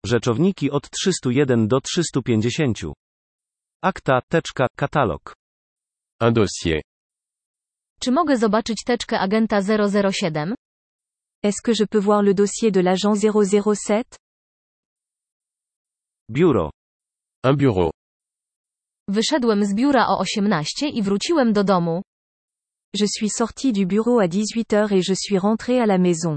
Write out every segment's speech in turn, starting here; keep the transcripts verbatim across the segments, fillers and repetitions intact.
Rzeczowniki od trzystu jeden do trzystu pięćdziesięciu. Akta, teczka, katalog. Un dossier. Czy mogę zobaczyć teczkę agenta zero zero siedem? Est-ce que je peux voir le dossier de l'agent zéro zéro sept? Biuro. Un bureau. Wyszedłem z biura o osiemnastej i wróciłem do domu. Je suis sorti du bureau à dix-huit heures et je suis rentré à la maison.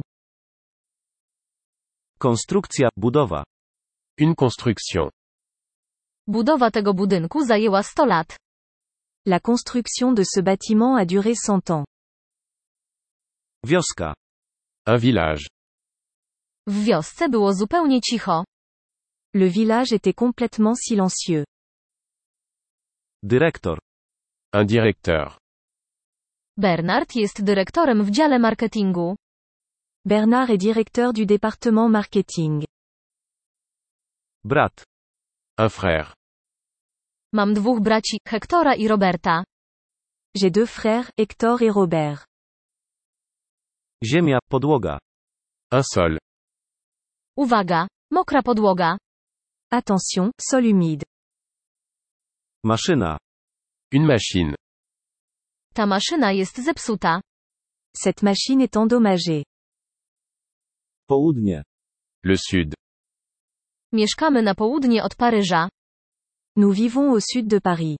Konstrukcja, budowa. Une construction. Budowa tego budynku zajęła sto lat. La construction de ce bâtiment a duré cent ans. Wioska. Un village. W wiosce było zupełnie cicho. Le village était complètement silencieux. Dyrektor. Un directeur. Bernard jest dyrektorem w dziale marketingu. Bernard est directeur du département marketing. Brat. Un frère. Mam dwóch braci, Hektora i Roberta. J'ai deux frères, Hector et Robert. Ziemia, podłoga. Un sol. Uwaga! Mokra podłoga. Attention, sol humide. Maszyna. Une machine. Ta maszyna jest zepsuta. Cette machine est endommagée. Południe. Le sud. Mieszkamy na południe od Paryża. Nous vivons au sud de Paris.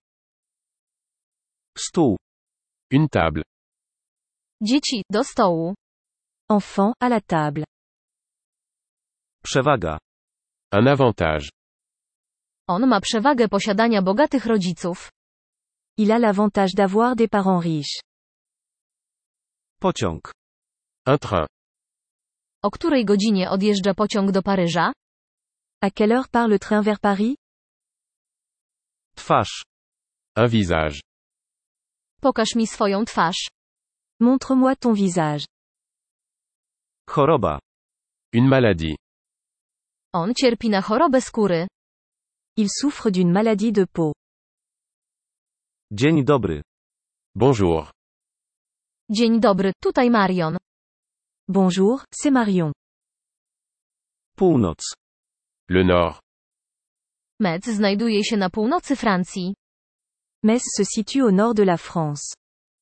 Stół. Une table. Dzieci, do stołu. Enfants, à la table. Przewaga. Un avantage. On ma przewagę posiadania bogatych rodziców. Il a l'avantage d'avoir des parents riches. Pociąg. Un train. O której godzinie odjeżdża pociąg do Paryża? À quelle heure part le train vers Paris? Twarz. Un visage. Pokaż mi swoją twarz. Montre-moi ton visage. Choroba. Une maladie. On cierpi na chorobę skóry. Il souffre d'une maladie de peau. Dzień dobry. Bonjour. Dzień dobry, tutaj Marion. Bonjour, c'est Marion. Północ. Le nord. Metz znajduje się na północy Francji. Metz se situe au nord de la France.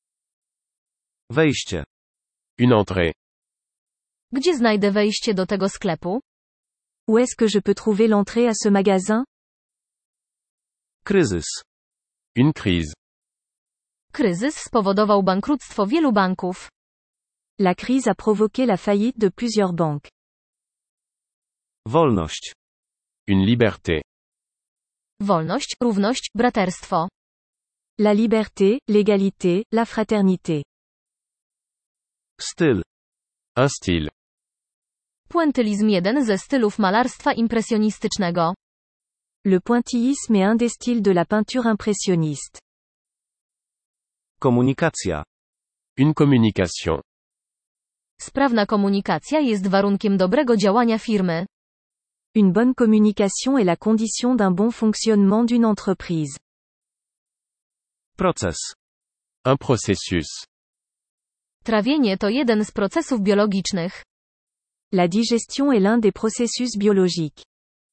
Wejście. Une entrée. Gdzie znajdę wejście do tego sklepu? Où est-ce que je peux trouver l'entrée à ce magasin? Kryzys. Une crise. Kryzys spowodował bankructwo wielu banków. La crise a provoqué la faillite de plusieurs banques. Wolność. Une liberté. Wolność, równość, braterstwo. La liberté, l'égalité, la fraternité. Styl. Un style. Puentylizm jeden ze stylów malarstwa impresjonistycznego. Le pointillisme est un des styles de la peinture impressionniste. Komunikacja. Une communication. Sprawna komunikacja jest warunkiem dobrego działania firmy. Une bonne communication est la condition d'un bon fonctionnement d'une entreprise. Proces. Un processus. Trawienie to jeden z procesów biologicznych. La digestion est l'un des processus biologiques.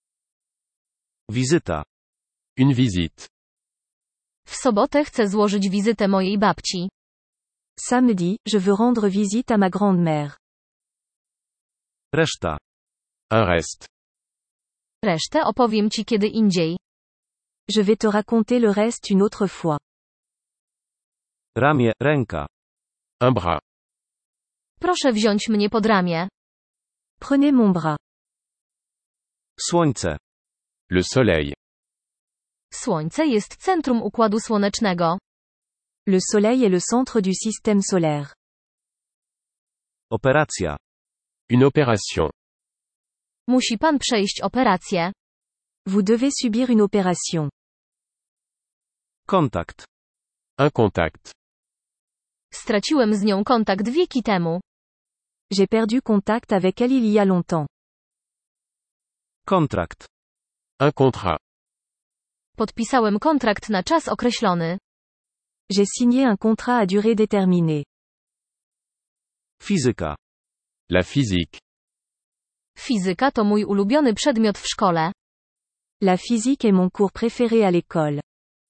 Wizyta. Une visite. W sobotę chcę złożyć wizytę mojej babci. Samedi, je veux rendre visite à ma grand-mère. Reszta. Un reste. Resztę opowiem ci kiedy indziej. Je vais te raconter le reste une autre fois. Ramię, ręka. Un bras. Proszę wziąć mnie pod ramię. Prenez mon bras. Słońce. Le soleil. Słońce jest centrum układu słonecznego. Le soleil est le centre du système solaire. Operacja. Une opération. Musi pan przejść operację. Vous devez subir une opération. Kontakt. Un contact. Straciłem z nią kontakt wieki temu. J'ai perdu contact avec elle il y a longtemps. Kontrakt. Un contrat. Podpisałem kontrakt na czas określony. J'ai signé un contrat à durée déterminée. Fizyka. La physique. Fizyka to mój ulubiony przedmiot w szkole. La physique est mon cours préféré à l'école.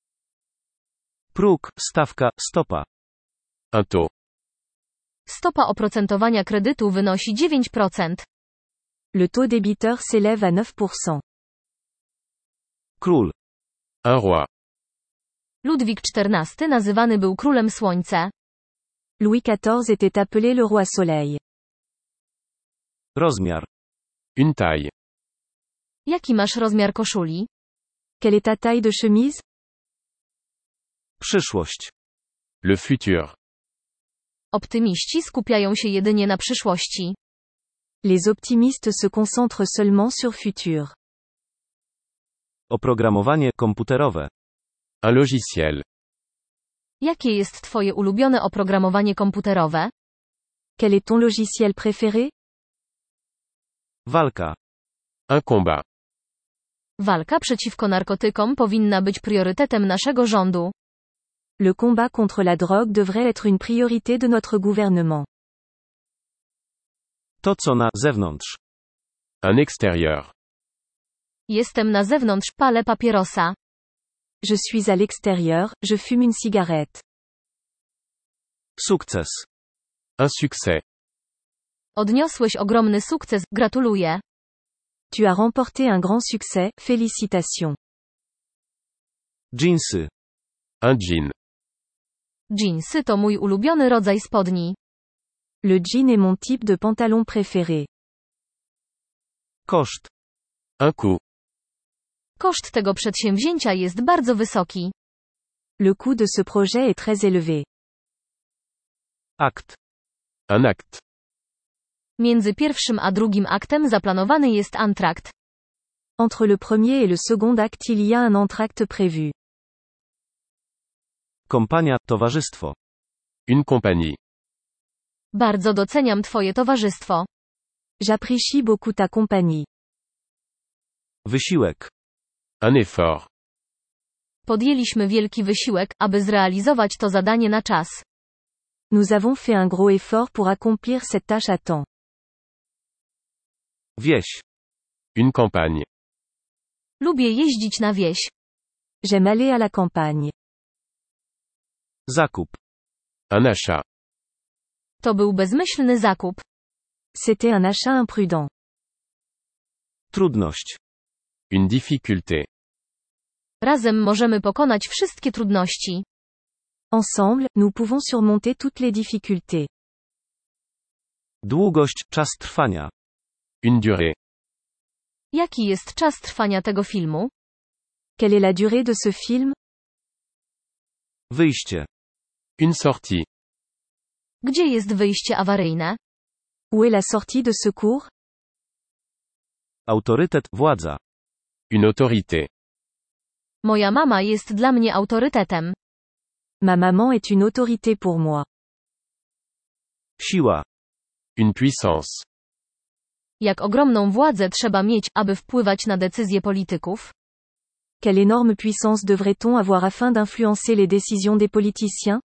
Próg, stawka, stopa. Un taux. Stopa oprocentowania kredytu wynosi dziewięć procent. Le taux débiteur s'élève à neuf pour cent. Król. Un roi. Ludwik czternasty nazywany był królem słońca. Louis quatorze était appelé le roi soleil. Rozmiar. Une taille. Jaki masz rozmiar koszuli? Quelle est ta taille de chemise? Przyszłość. Le futur. Optymiści skupiają się jedynie na przyszłości. Les optimistes se concentrent seulement sur futur. Oprogramowanie komputerowe. Un logiciel. Jakie jest twoje ulubione oprogramowanie komputerowe? Quel est ton logiciel préféré? Walka. Un combat. Walka przeciwko narkotykom powinna być priorytetem naszego rządu. Le combat contre la drogue devrait être une priorité de notre gouvernement. To co na zewnątrz. Un extérieur. Jestem na zewnątrz, palę papierosa. Je suis à l'extérieur, je fume une cigarette. Sukces. Un succès. Odniosłeś ogromny sukces, gratuluję. Tu as remporté un grand succès, félicitations. Dżinsy. Un jean. Dżinsy to mój ulubiony rodzaj spodni. Le jean est mon type de pantalon préféré. Koszt. Un coût. Koszt tego przedsięwzięcia jest bardzo wysoki. Le coût de ce projet est très élevé. Akt. Un acte. Między pierwszym a drugim aktem zaplanowany jest antrakt. Entre le premier et le second acte il y a un entracte prévu. Kompania, towarzystwo. Une compagnie. Bardzo doceniam twoje towarzystwo. J'apprécie beaucoup ta compagnie. Wysiłek. Un effort. Podjęliśmy wielki wysiłek, aby zrealizować to zadanie na czas. Nous avons fait un gros effort pour accomplir cette tâche à temps. Wieś. Une campagne. Lubię jeździć na wieś. J'aime aller à la campagne. Zakup. Un achat. To był bezmyślny zakup. C'était un achat imprudent. Trudność. Une difficulté. Razem możemy pokonać wszystkie trudności. Ensemble, nous pouvons surmonter toutes les difficultés. Długość, czas trwania. Une durée. Jaki jest czas trwania tego filmu? Quelle est la durée de ce film? Wyjście. Une sortie. Gdzie jest wyjście awaryjne? Où est la sortie de secours? Autorytet, władza. Une autorité. Moja mama jest dla mnie autorytetem. Ma maman est une autorité pour moi. Siła. Une puissance. Jak ogromną władzę trzeba mieć, aby wpływać na decyzje polityków? Quelle énorme puissance devrait-on avoir afin d'influencer les décisions des politiciens?